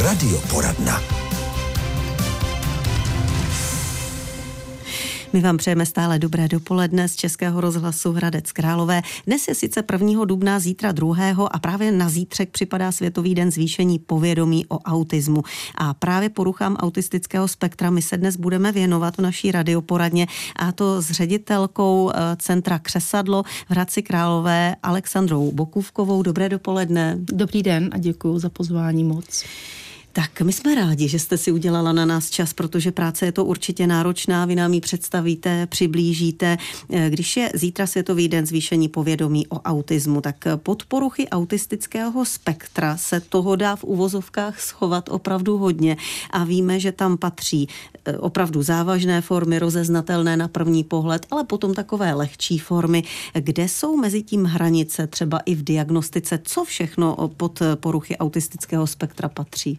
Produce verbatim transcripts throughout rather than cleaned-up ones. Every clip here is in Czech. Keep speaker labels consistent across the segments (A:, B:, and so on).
A: Radioporadna.
B: My vám přejeme stále dobré dopoledne z Českého rozhlasu Hradec Králové. Dnes je sice prvního dubna, zítra druhého a právě na zítřek připadá Světový den zvýšení povědomí o autismu. A právě poruchám autistického spektra my se dnes budeme věnovat v naší radioporadně, a to s ředitelkou centra Křesadlo v Hradci Králové Alexandrou Bokůvkovou. Dobré dopoledne.
C: Dobrý den a děkuji za pozvání moc.
B: Tak my jsme rádi, že jste si udělala na nás čas, protože práce je to určitě náročná, vy nám ji představíte, přiblížíte. Když je zítra Světový den zvýšení povědomí o autismu, tak pod poruchy autistického spektra se toho dá v uvozovkách schovat opravdu hodně a víme, že tam patří opravdu závažné formy, rozeznatelné na první pohled, ale potom takové lehčí formy. Kde jsou mezi tím hranice, třeba i v diagnostice, co všechno pod poruchy autistického spektra patří?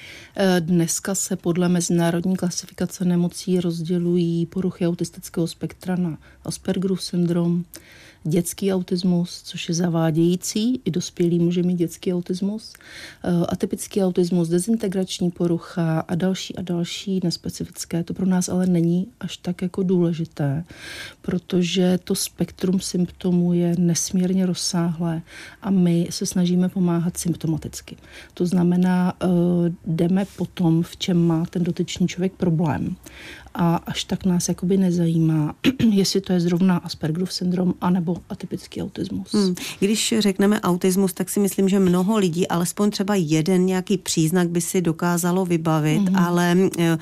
C: Dneska se podle mezinárodní klasifikace nemocí rozdělují poruchy autistického spektra na Aspergerův syndrom, dětský autismus, což je zavádějící, i dospělý může mít dětský autismus, atypický autismus, dezintegrační porucha a další a další nespecifické. To pro nás ale není až tak jako důležité, protože to spektrum symptomů je nesmírně rozsáhlé a my se snažíme pomáhat symptomaticky. To znamená, jdeme po tom, v čem má ten dotyčný člověk problém. A až tak nás jakoby nezajímá, jestli to je zrovna Aspergerův syndrom anebo atypický autismus. Hmm.
B: Když řekneme autismus, tak si myslím, že mnoho lidí, alespoň třeba jeden nějaký příznak by si dokázalo vybavit, hmm. ale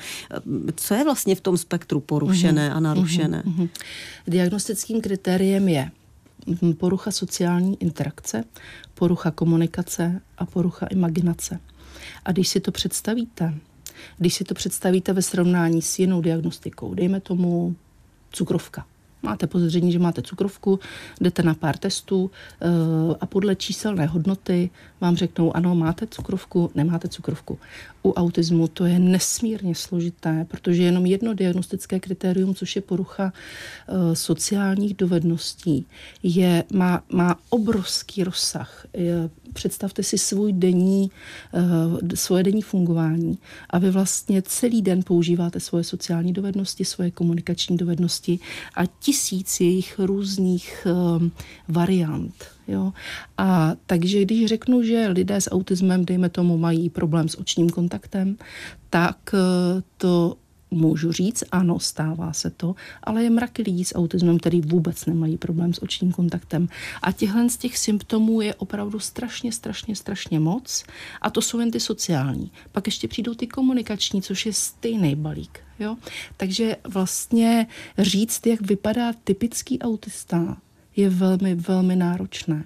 B: co je vlastně v tom spektru porušené hmm. a narušené?
C: Hmm. Diagnostickým kritériem je porucha sociální interakce, porucha komunikace a porucha imaginace. A když si to představíte, Když si to představíte ve srovnání s jinou diagnostikou, dejme tomu cukrovka. Máte podezření, že máte cukrovku, jdete na pár testů a podle číselné hodnoty vám řeknou, ano, máte cukrovku, nemáte cukrovku. U autismu to je nesmírně složité, protože jenom jedno diagnostické kritérium, což je porucha sociálních dovedností, je, má, má obrovský rozsah. Je, představte si svůj denní, svoje denní fungování a vy vlastně celý den používáte svoje sociální dovednosti, svoje komunikační dovednosti a tisíc jejich různých variant. Jo? A takže když řeknu, že lidé s autismem, dejme tomu, mají problém s očním kontaktem, tak to můžu říct, ano, stává se to, ale je mraky lidí s autismem, který vůbec nemají problém s očním kontaktem. A těchhle z těch symptomů je opravdu strašně, strašně, strašně moc. A to jsou jen ty sociální. Pak ještě přijdou ty komunikační, což je stejný balík. Jo? Takže vlastně říct, jak vypadá typický autista, je velmi, velmi náročné.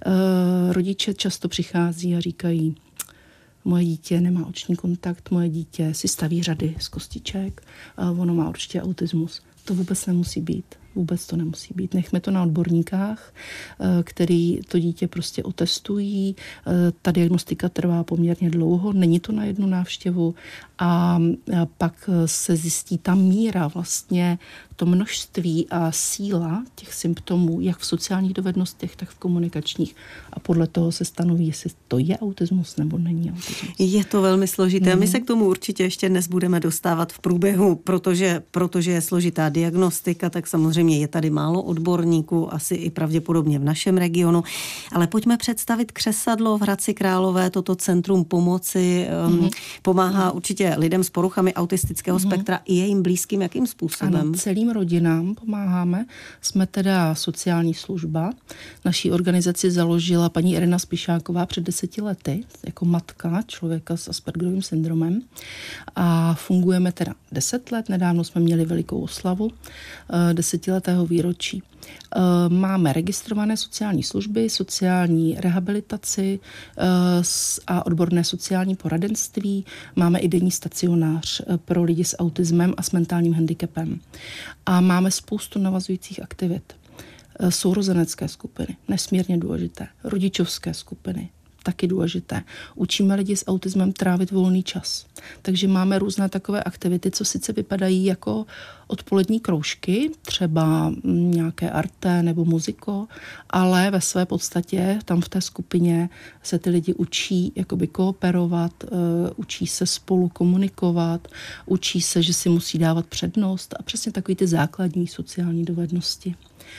C: E, rodiče často přichází a říkají, moje dítě nemá oční kontakt, moje dítě si staví řady z kostiček, a ono má určitě autismus. To vůbec nemusí být. Vůbec to nemusí být. Nechme to na odborníkách, který to dítě prostě otestují. Ta diagnostika trvá poměrně dlouho, není to na jednu návštěvu a pak se zjistí ta míra, vlastně to množství a síla těch symptomů, jak v sociálních dovednostech, tak v komunikačních. A podle toho se stanoví, jestli to je autismus nebo není autismus.
B: Je to velmi složité. Mm. My se k tomu určitě ještě dnes budeme dostávat v průběhu, protože, protože je složitá diagnostika, tak samozřejmě je tady málo odborníků, asi i pravděpodobně v našem regionu. Ale pojďme představit Křesadlo v Hradci Králové, toto centrum pomoci mm. pomáhá mm. určitě lidem s poruchami autistického mm. spektra i jejím blízkým, jakým způsobem?
C: Ano, celým rodinám pomáháme. Jsme teda sociální služba. Naší organizaci založila paní Irena Spišáková před deseti lety jako matka člověka s Aspergerovým syndromem a fungujeme teda deset let. Nedávno jsme měli velikou oslavu desetiletého výročí. Máme registrované sociální služby, sociální rehabilitaci a odborné sociální poradenství. Máme i denní stacionář pro lidi s autismem a s mentálním handicapem. A máme spoustu navazujících aktivit. Sourozenecké skupiny, nesmírně důležité. Rodičovské skupiny, taky důležité. Učíme lidi s autismem trávit volný čas. Takže máme různé takové aktivity, co sice vypadají jako odpolední kroužky, třeba nějaké arte nebo muziko, ale ve své podstatě tam v té skupině se ty lidi učí jakoby kooperovat, uh, učí se spolu komunikovat, učí se, že si musí dávat přednost a přesně takový ty základní sociální dovednosti.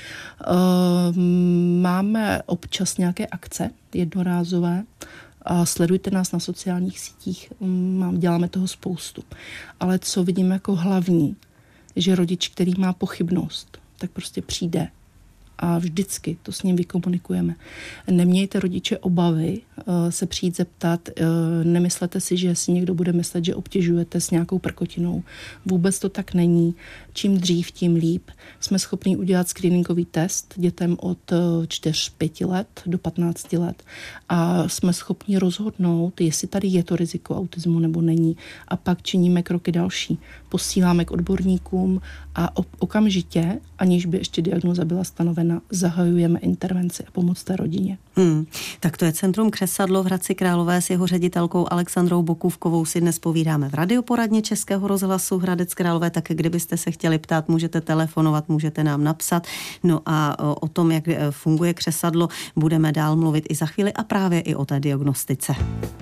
C: Uh, máme občas nějaké akce jednorázové a sledujte nás na sociálních sítích, um, děláme toho spoustu. Ale co vidím jako hlavní, že rodič, který má pochybnost, tak prostě přijde a vždycky to s ním vykomunikujeme. Nemějte rodiče obavy uh, se přijít zeptat, uh, nemyslete si, že si někdo bude myslet, že obtěžujete s nějakou prkotinou. Vůbec to tak není. Čím dřív, tím líp. Jsme schopni udělat screeningový test dětem od uh, čtyř pěti let do patnácti let a jsme schopni rozhodnout, jestli tady je to riziko autismu nebo není. A pak činíme kroky další. Posíláme k odborníkům a okamžitě, aniž by ještě diagnóza byla stanovena, zahajujeme intervenci a pomoc té rodině.
B: Hmm. Tak to je Centrum Křesadlo v Hradci Králové. S jeho ředitelkou Alexandrou Bokůvkovou si dnes povídáme v radioporadně Českého rozhlasu Hradec Králové, tak kdybyste se chtěli ptát, můžete telefonovat, můžete nám napsat. No a o tom, jak funguje Křesadlo, budeme dál mluvit i za chvíli a právě i o té diagnostice.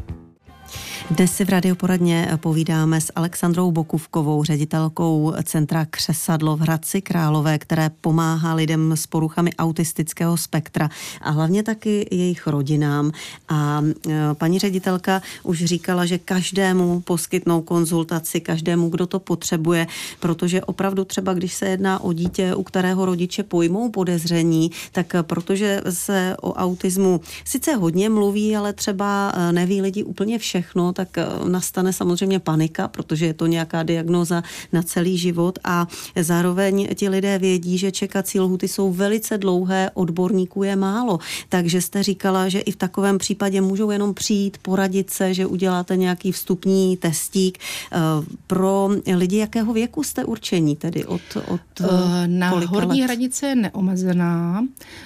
B: Dnes si v radioporadně povídáme s Alexandrou Bokůvkovou, ředitelkou Centra Křesadlo v Hradci Králové, které pomáhá lidem s poruchami autistického spektra a hlavně taky jejich rodinám. A paní ředitelka už říkala, že každému poskytnou konzultaci, každému, kdo to potřebuje, protože opravdu třeba, když se jedná o dítě, u kterého rodiče pojmou podezření, tak protože se o autismu sice hodně mluví, ale třeba neví lidi úplně všechno, tak nastane samozřejmě panika, protože je to nějaká diagnóza na celý život a zároveň ti lidé vědí, že čekací lhuty jsou velice dlouhé, odborníků je málo. Takže jste říkala, že i v takovém případě můžou jenom přijít, poradit se, že uděláte nějaký vstupní testík. Pro lidi jakého věku jste určení, tedy od, od
C: Na horní
B: let?
C: hranice je neomezená,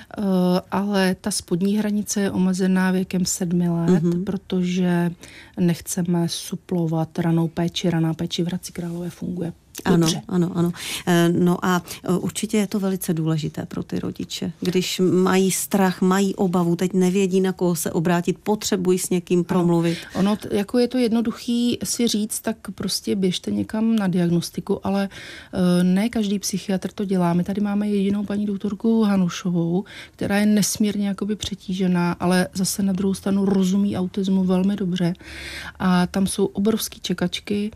C: ale ta spodní hranice je omezená věkem sedmi let, mm-hmm. protože nechceme suplovat ranou péči. Raná péči v Hradci Králové funguje dobře.
B: Ano, ano, ano. No a určitě je to velice důležité pro ty rodiče. Když mají strach, mají obavu, teď nevědí, na koho se obrátit, potřebují s někým promluvit.
C: Ano, ono, jako je to jednoduchý si říct, tak prostě běžte někam na diagnostiku, ale ne každý psychiatr to dělá. My tady máme jedinou paní doktorku Hanušovou, která je nesmírně jakoby přetížená, ale zase na druhou stranu rozumí autismu velmi dobře. A tam jsou obrovský čekačky,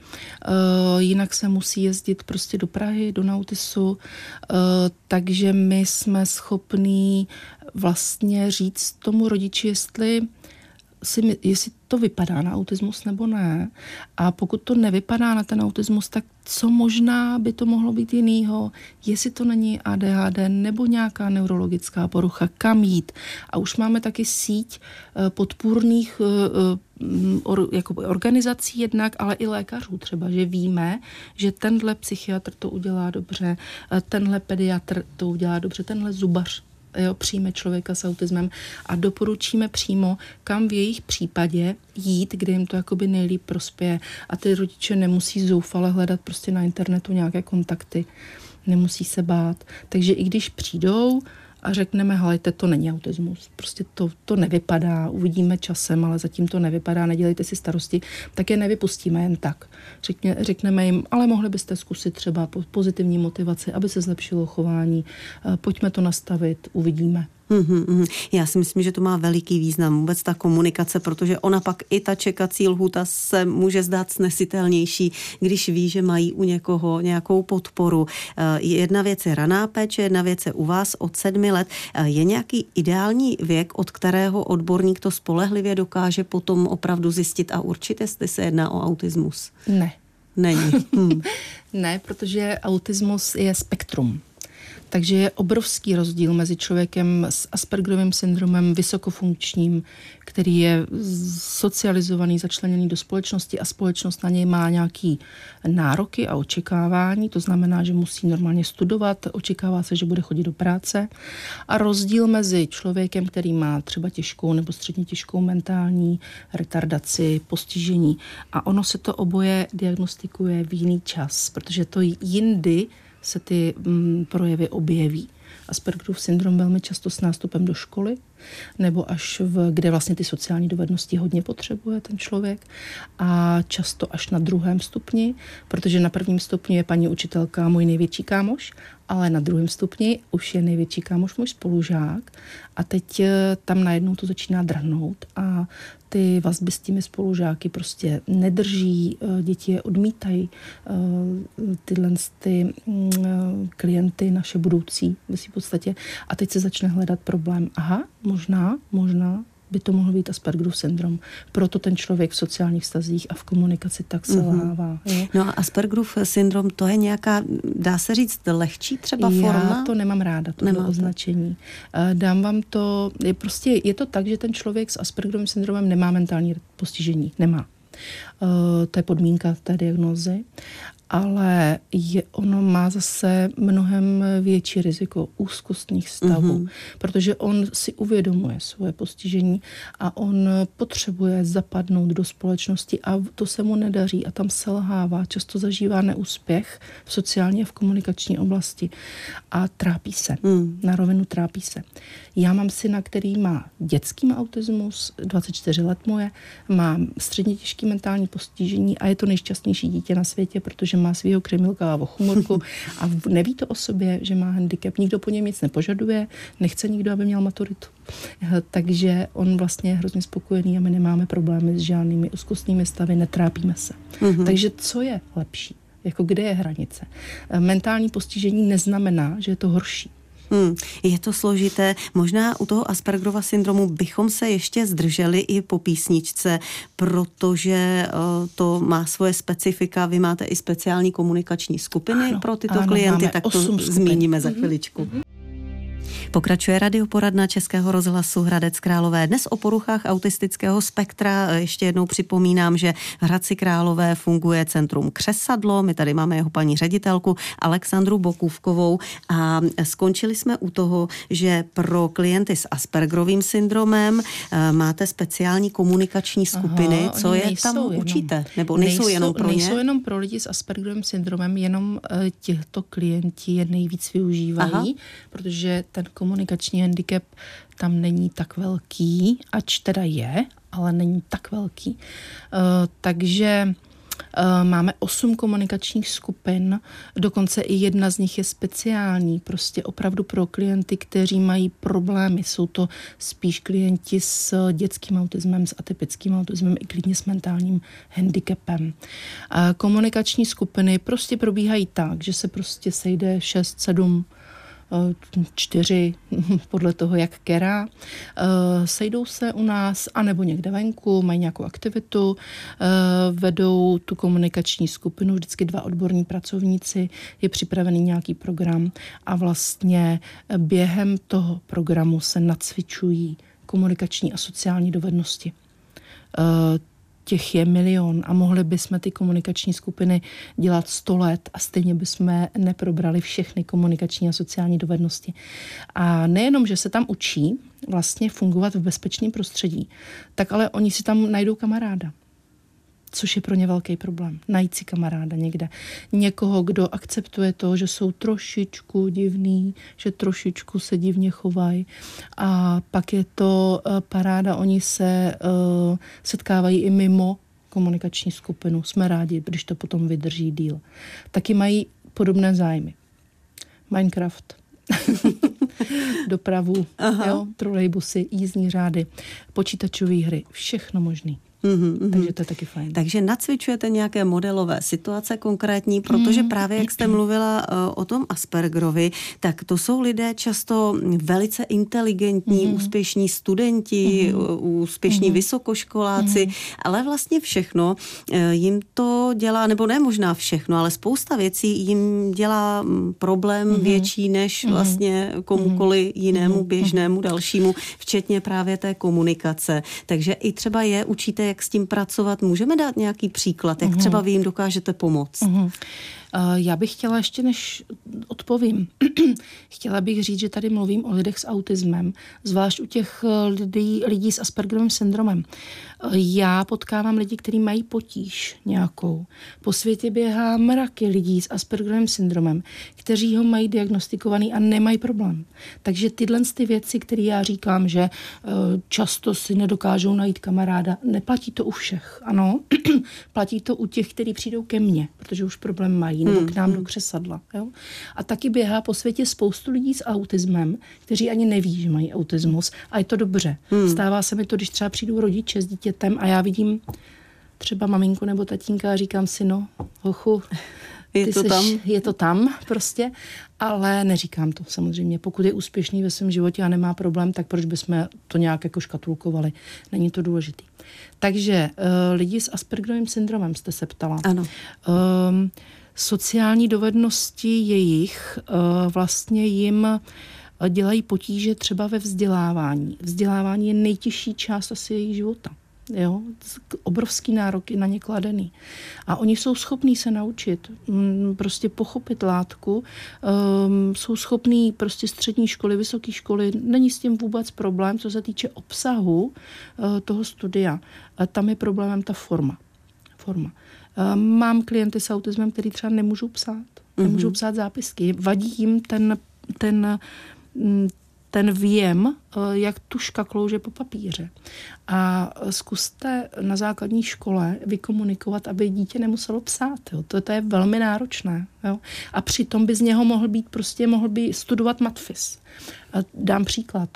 C: jinak se musí jezdit prostě do Prahy, do Nautisu, takže my jsme schopní vlastně říct tomu rodiči, jestli, si, jestli to vypadá na autismus nebo ne. A pokud to nevypadá na ten autismus, tak co možná by to mohlo být jinýho, jestli to není A D H D nebo nějaká neurologická porucha, kam jít. A už máme taky síť podpůrných or, jako organizací jednak, ale i lékařů třeba, že víme, že tenhle psychiatr to udělá dobře, tenhle pediatr to udělá dobře, tenhle zubař Jo, přijme člověka s autismem a doporučíme přímo, kam v jejich případě jít, kde jim to jakoby nejlíp prospěje. A ty rodiče nemusí zoufale hledat prostě na internetu nějaké kontakty. Nemusí se bát. Takže i když přijdou a řekneme, helejte, to není autismus, prostě to, to nevypadá, uvidíme časem, ale zatím to nevypadá, nedělejte si starosti, tak je nevypustíme jen tak. Řekně, řekneme jim, ale mohli byste zkusit třeba pozitivní motivaci, aby se zlepšilo chování, pojďme to nastavit, uvidíme.
B: Mm-hmm. Já si myslím, že to má veliký význam vůbec ta komunikace, protože ona pak i ta čekací lhůta se může zdát snesitelnější, když ví, že mají u někoho nějakou podporu. Jedna věc je raná péče, jedna věc je u vás od sedmi let. Je nějaký ideální věk, od kterého odborník to spolehlivě dokáže potom opravdu zjistit a určit, jestli se jedná o autismus?
C: Ne.
B: Není. Hmm.
C: Ne, protože autismus je spektrum. Takže je obrovský rozdíl mezi člověkem s Aspergerovým syndromem vysokofunkčním, který je socializovaný, začleněný do společnosti a společnost na něj má nějaký nároky a očekávání, to znamená, že musí normálně studovat, očekává se, že bude chodit do práce. A rozdíl mezi člověkem, který má třeba těžkou nebo středně těžkou mentální retardaci, postižení a ono se to oboje diagnostikuje v jiný čas, protože to jindy se ty mm, projevy objeví. Aspergerův syndrom velmi často s nástupem do školy, nebo až v, kde vlastně ty sociální dovednosti hodně potřebuje ten člověk a často až na druhém stupni, protože na prvním stupni je paní učitelka můj největší kámoš, ale na druhém stupni už je největší kámoš můj spolužák a teď tam najednou to začíná drhnout a ty vazby s těmi spolužáky prostě nedrží, děti je odmítají, tyhle ty klienty naše budoucí v podstatě a teď se začne hledat problém. Aha, možná, možná by to mohl být Aspergerův syndrom. Proto ten člověk v sociálních vztazích a v komunikaci tak selhává.
B: Mm-hmm. No a Aspergerův syndrom, to je nějaká, dá se říct, lehčí třeba
C: Já
B: forma?
C: Já to nemám ráda, to označení. Dám vám to, je prostě, je to tak, že ten člověk s Aspergerovým syndromem nemá mentální postižení. Nemá. To je podmínka té diagnózy. Ale je, ono má zase mnohem větší riziko úzkostných stavů, mm-hmm. protože on si uvědomuje svoje postižení a on potřebuje zapadnout do společnosti a to se mu nedaří a tam selhává, často zažívá neúspěch v sociální a v komunikační oblasti a trápí se, mm. na rovinu trápí se. Já mám syna, který má dětský autismus, dvacet čtyři let moje, má středně těžký mentální postižení a je to nejšťastnější dítě na světě, protože má svýho kremilka a chmurku a neví to o sobě, že má handicap. Nikdo po něm nic nepožaduje, nechce nikdo, aby měl maturitu. Takže on vlastně je hrozně spokojený a my nemáme problémy s žádnými úzkostnými stavy, netrápíme se. Mm-hmm. Takže co je lepší? Jako kde je hranice? Mentální postižení neznamená, že je to horší.
B: Hmm, je to složité. Možná u toho Aspergerova syndromu bychom se ještě zdrželi i po písničce, protože uh, to má svoje specifika. Vy máte i speciální komunikační skupiny ano, pro tyto
C: ano,
B: klienty, tak to skupin. Zmíníme za chviličku. Mm-hmm. Pokračuje radioporadna Českého rozhlasu Hradec Králové. Dnes o poruchách autistického spektra. Ještě jednou připomínám, že v Hradci Králové funguje centrum Křesadlo. My tady máme jeho paní ředitelku Alexandru Bokůvkovou a skončili jsme u toho, že pro klienty s Aspergerovým syndromem máte speciální komunikační skupiny. Aha, co je tam jenom, učíte? Nebo nejsou, nejsou jenom pro ně?
C: Nejsou jenom pro lidi s Aspergerovým syndromem, jenom těchto klienti je nejvíc využívají, aha. protože ten komunikační handicap tam není tak velký, ač teda je, ale není tak velký. Uh, takže uh, máme osm komunikačních skupin, dokonce i jedna z nich je speciální, prostě opravdu pro klienty, kteří mají problémy. Jsou to spíš klienti s dětským autismem, s atypickým autismem i klidně s mentálním handicapem. Uh, komunikační skupiny prostě probíhají tak, že se prostě sejde šest, sedm čtyři, podle toho, jak kerá. Sejdou se u nás, anebo někde venku, mají nějakou aktivitu, vedou tu komunikační skupinu, vždycky dva odborní pracovníci, je připravený nějaký program a vlastně během toho programu se nacvičují komunikační a sociální dovednosti. Těch je milion a mohli bychom ty komunikační skupiny dělat sto let a stejně bychom neprobrali všechny komunikační a sociální dovednosti. A nejenom, že se tam učí vlastně fungovat v bezpečném prostředí, tak ale oni si tam najdou kamaráda. Což je pro ně velký problém. Najít si kamaráda někde. Někoho, kdo akceptuje to, že jsou trošičku divný, že trošičku se divně chovají. A pak je to uh, paráda, oni se uh, setkávají i mimo komunikační skupinu. Jsme rádi, když to potom vydrží díl. Taky mají podobné zájmy. Minecraft. Dopravu, jo, trolejbusy, jízdní řády, počítačové hry, všechno možný.
B: Mm-hmm.
C: Takže to je taky fajn.
B: Takže nacvičujete nějaké modelové situace konkrétní, protože mm. právě jak jste mluvila uh, o tom Aspergerovi, tak to jsou lidé často velice inteligentní, mm. úspěšní studenti, mm. úspěšní mm. vysokoškoláci, mm. ale vlastně všechno uh, jim to dělá, nebo ne možná všechno, ale spousta věcí jim dělá problém mm. větší než mm. vlastně komukoli jinému, běžnému, dalšímu, včetně právě té komunikace. Takže i třeba je učíte, jak s tím pracovat. Můžeme dát nějaký příklad, jak třeba vy jim dokážete pomoct?
C: Uh-huh. Já bych chtěla ještě, než odpovím, chtěla bych říct, že tady mluvím o lidech s autismem, zvlášť u těch lidí, lidí s Aspergerovým syndromem. Já potkávám lidi, kteří mají potíž nějakou. Po světě běhá mraky lidí s Aspergerovým syndromem, kteří ho mají diagnostikovaný a nemají problém. Takže tyhle ty věci, které já říkám, že často si nedokážou najít kamaráda, neplatí to u všech, ano. Platí to u těch, kteří přijdou ke mně, protože už problém mají, nebo k nám do křesadla. Jo? A taky běhá po světě spoustu lidí s autismem, kteří ani neví, že mají autismus. A je to dobře. Hmm. Stává se mi to, když třeba přijdou rodiče s dítětem a já vidím třeba maminku nebo tatínka a říkám si, no, hochu,
B: je to
C: seš,
B: tam?
C: Je to tam prostě, ale neříkám to samozřejmě. Pokud je úspěšný ve svém životě a nemá problém, tak proč bychom to nějak jako škatulkovali? Není to důležitý. Takže uh, lidi s Aspergerovým syndromem jste se ptala.
B: Ano.
C: Um, sociální dovednosti jejich uh, vlastně jim dělají potíže třeba ve vzdělávání. Vzdělávání je nejtěžší část asi jejich života. Jo? Obrovský nároky na ně kladený. A oni jsou schopní se naučit, prostě pochopit látku, um, jsou schopní prostě střední školy, vysoké školy, není s tím vůbec problém, co se týče obsahu uh, toho studia. Uh, tam je problémem ta forma. forma. Uh, mám klienty s autismem, který třeba nemůžou psát. Mm-hmm. Nemůžou psát zápisky. Vadí jim ten, ten ten věm, jak tužka klouže po papíře. A zkuste na základní škole vykomunikovat, aby dítě nemuselo psát. Jo. To, to je velmi náročné. Jo. A přitom by z něho mohl být, prostě mohl by studovat matfis. Dám příklad.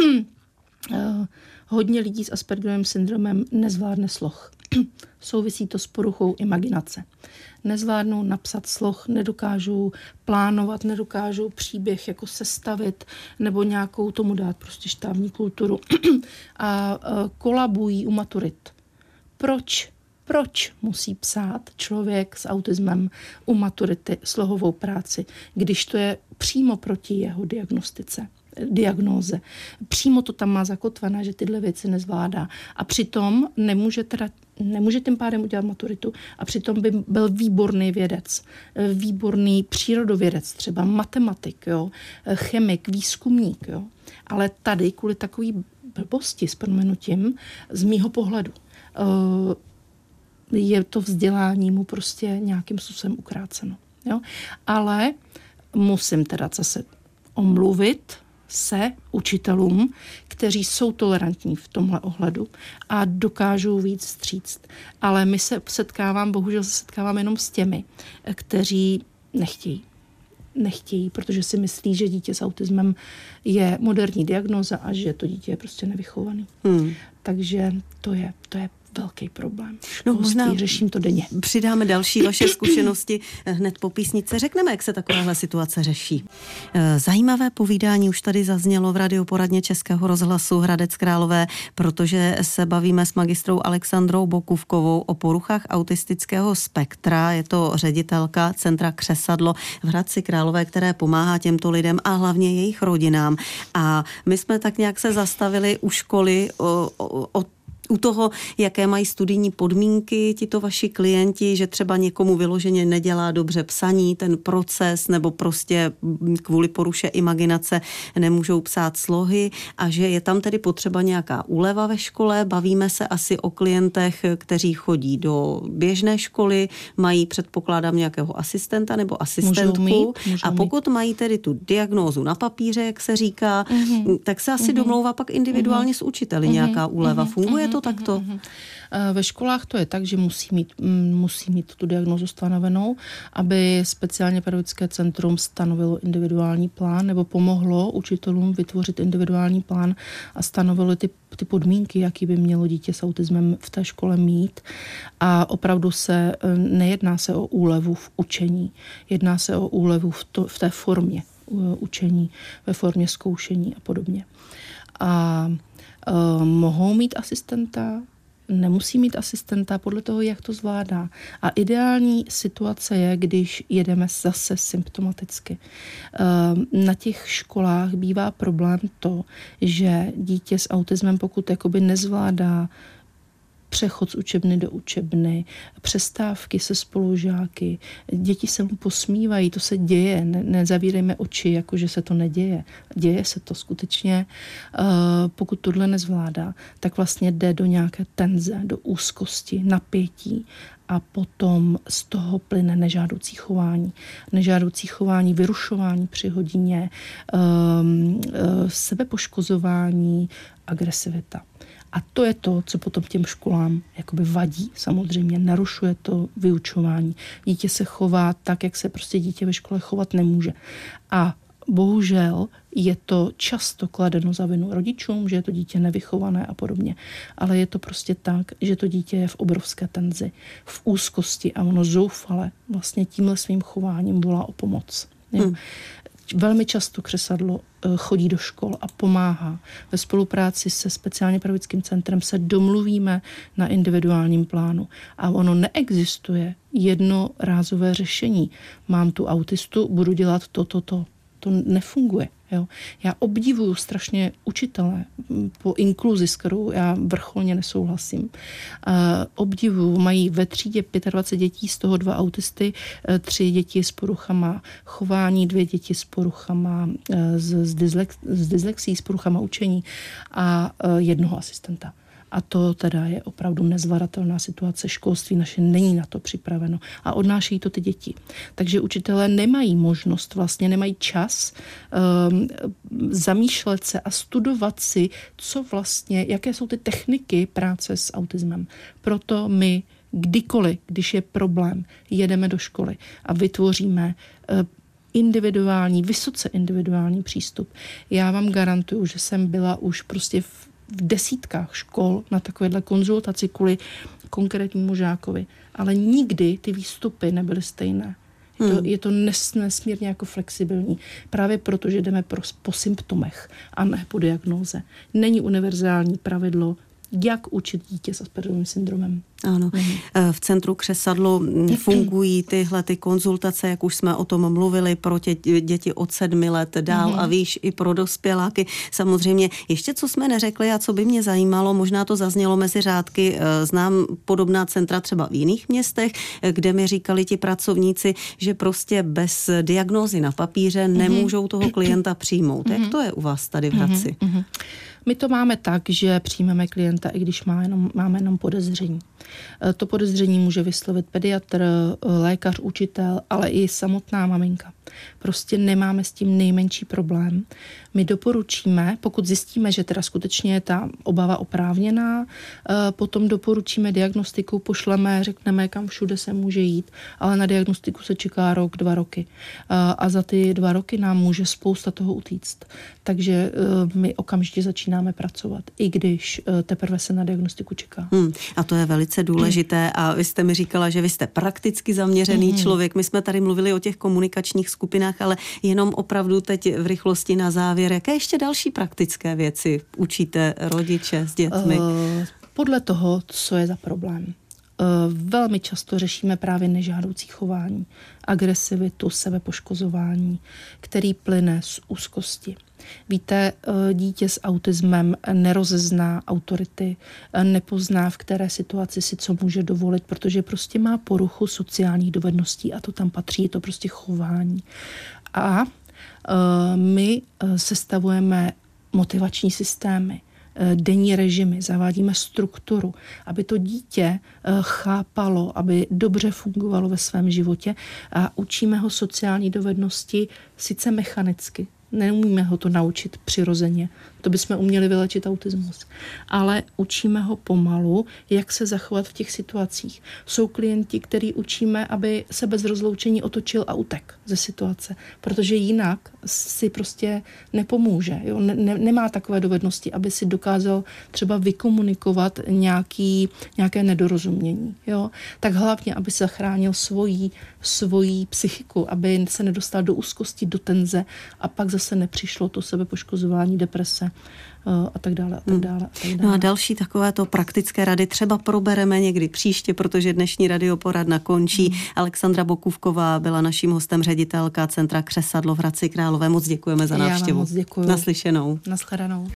C: Hodně lidí s Aspergerovým syndromem nezvládne sloh. Souvisí to s poruchou imaginace. Nezvládnou napsat sloh, nedokážou plánovat, nedokážou příběh jako sestavit nebo nějakou tomu dát prostě štábní kulturu a kolabují u maturit. Proč? Proč musí psát člověk s autismem u maturity slohovou práci, když to je přímo proti jeho diagnostice? diagnóze. Přímo to tam má zakotvené, že tyhle věci nezvládá. A přitom nemůže, teda, nemůže tím pádem udělat maturitu a přitom by byl výborný vědec, výborný přírodovědec, třeba matematik, jo, chemik, výzkumník. Jo. Ale tady kvůli takový blbosti s prominutím z mýho pohledu je to vzdělání mu prostě nějakým způsobem ukráceno. Jo. Ale musím teda zase omluvit se učitelům, kteří jsou tolerantní v tomhle ohledu a dokážou víc vstříct. Ale my se setkávám, bohužel se setkávám jenom s těmi, kteří nechtějí. Nechtějí, protože si myslí, že dítě s autismem je moderní diagnóza a že to dítě je prostě nevychovaný. Hmm. Takže to je, to je velký problém.
B: No, možná
C: řeším to denně.
B: Přidáme další vaše zkušenosti hned po písničce. Řekneme, jak se takováhle situace řeší. Zajímavé povídání už tady zaznělo v radioporadně Českého rozhlasu Hradec Králové, protože se bavíme s magistrou Alexandrou Bokůvkovou o poruchách autistického spektra. Je to ředitelka Centra Křesadlo v Hradci Králové, které pomáhá těmto lidem a hlavně jejich rodinám. A my jsme tak nějak se zastavili u školy o, o, o u toho, jaké mají studijní podmínky tito vaši klienti, že třeba někomu vyloženě nedělá dobře psaní, ten proces, nebo prostě kvůli poruše imaginace nemůžou psát slohy a že je tam tedy potřeba nějaká úleva ve škole. Bavíme se asi o klientech, kteří chodí do běžné školy, mají, předpokládám, nějakého asistenta nebo asistentku. Můžou mít, a pokud mít. mají tedy tu diagnózu na papíře, jak se říká, mm-hmm. tak se asi mm-hmm. domlouvá pak individuálně mm-hmm. s učiteli mm-hmm. nějaká úleva. Funguje to to takto?
C: Ve školách to je tak, že musí mít, musí mít tu diagnózu stanovenou, aby speciálně pedagogické centrum stanovilo individuální plán nebo pomohlo učitelům vytvořit individuální plán a stanovilo ty, ty podmínky, jaký by mělo dítě s autismem v té škole mít. A opravdu se nejedná se o úlevu v učení, jedná se o úlevu v, to, v té formě učení, ve formě zkoušení a podobně. A uh, mohou mít asistenta, nemusí mít asistenta podle toho, jak to zvládá. A ideální situace je, když jedeme zase symptomaticky. Na těch školách bývá problém to, že dítě s autismem, pokud jakoby nezvládá přechod z učebny do učebny, přestávky se spolužáky, děti se mu posmívají, to se děje, ne, nezavírejme oči, jako že se to neděje. Děje se to skutečně. Uh, pokud tohle nezvládá, tak vlastně jde do nějaké tenze, do úzkosti, napětí a potom z toho plyne nežádoucí chování. Nežádoucí chování, vyrušování při hodině, um, uh, sebepoškozování, agresivita. A to je to, co potom těm školám jakoby vadí. Samozřejmě narušuje to vyučování. Dítě se chová tak, jak se prostě dítě ve škole chovat nemůže. A bohužel je to často kladeno za vinu rodičům, že je to dítě nevychované a podobně. Ale je to prostě tak, že to dítě je v obrovské tenzi, v úzkosti a ono zoufale vlastně tímhle svým chováním volá o pomoc. Hmm. Velmi často křesadlo chodí do škol a pomáhá. Ve spolupráci se speciálně pedagogickým centrem se domluvíme na individuálním plánu. A ono neexistuje jednorázové řešení. Mám tu autistu, budu dělat to, to, to. To nefunguje. Jo. Já obdivuju strašně učitele po inkluzi, s kterou já vrcholně nesouhlasím. Uh, obdivuju, mají ve třídě dvacet pět dětí, z toho dva autisty, uh, tři děti s poruchama chování, dvě děti s poruchama, uh, s, s, dyslex, s dyslexí, s poruchama učení a uh, jednoho asistenta. A to teda je opravdu nezvladatelná situace. Školství naše není na to připraveno. A odnášejí to ty děti. Takže učitelé nemají možnost, vlastně nemají čas um, zamýšlet se a studovat si, co vlastně, jaké jsou ty techniky práce s autismem. Proto my kdykoliv, když je problém, jedeme do školy a vytvoříme uh, individuální, vysoce individuální přístup. Já vám garantuju, že jsem byla už prostě v v desítkách škol na takovéhle konzultaci kvůli konkrétnímu žákovi. Ale nikdy ty výstupy nebyly stejné. Je to, hmm. je to nes, nesmírně jako flexibilní. Právě proto, že jdeme pro, po symptomech a ne po diagnóze. Není univerzální pravidlo, jak učit dítě s Aspergerovým syndromem.
B: Ano. Mm. V centru Křesadlo fungují tyhle ty konzultace, jak už jsme o tom mluvili, pro tě, děti od sedmi let dál mm. a výš i pro dospěláky. Samozřejmě ještě co jsme neřekli a co by mě zajímalo, možná to zaznělo mezi řádky, znám podobná centra třeba v jiných městech, kde mi říkali ti pracovníci, že prostě bez diagnózy na papíře mm. nemůžou toho klienta přijmout. Mm. Jak to je u vás tady v Hradci? Mm.
C: My to máme tak, že přijmeme klienta, i když má jenom, máme jenom podezření. To podezření může vyslovit pediatr, lékař, učitel, ale i samotná maminka. Prostě nemáme s tím nejmenší problém. My doporučíme, pokud zjistíme, že teda skutečně je ta obava oprávněná, potom doporučíme diagnostiku, pošleme, řekneme, kam všude se může jít, ale na diagnostiku se čeká rok, dva roky. A za ty dva roky nám může spousta toho utíct. Takže my okamžitě začínáme pracovat, i když teprve se na diagnostiku čeká.
B: Hmm, a to je velice důležité a vy jste mi říkala, že vy jste prakticky zaměřený hmm. člověk. My jsme tady mluvili o těch komunikačních skupinách, ale jenom opravdu teď v rychlosti na závěr. Jaké ještě další praktické věci učíte rodiče s dětmi? Uh,
C: podle toho, co je za problém. Velmi často řešíme právě nežádoucí chování, agresivitu, sebepoškozování, který plyne z úzkosti. Víte, dítě s autismem nerozezná autority, nepozná, v které situaci si co může dovolit, protože prostě má poruchu sociálních dovedností a to tam patří, je to prostě chování. A my sestavujeme motivační systémy, denní režimy, zavádíme strukturu, aby to dítě chápalo, aby dobře fungovalo ve svém životě a učíme ho sociální dovednosti sice mechanicky, neumíme ho to naučit přirozeně. To bychom uměli vylečit autismus. Ale učíme ho pomalu, jak se zachovat v těch situacích. Jsou klienti, který učíme, aby se bez rozloučení otočil a utek ze situace, protože jinak si prostě nepomůže. Jo? Ne, ne, nemá takové dovednosti, aby si dokázal třeba vykomunikovat nějaký, nějaké nedorozumění. Jo? Tak hlavně, aby se zachránil svoji, svoji psychiku, aby se nedostal do úzkosti, do tenze a pak zase nepřišlo to sebepoškozování, deprese a tak dále, a tak dále, a tak dále.
B: No a další takovéto praktické rady třeba probereme někdy příště, protože dnešní radioporadna končí. Hmm. Alexandra Bokůvková byla naším hostem, ředitelka Centra Křesadlo v Hradci Králové. Moc děkujeme za návštěvu.
C: Já vám moc děkuju.
B: Naslyšenou.
C: Naschledanou.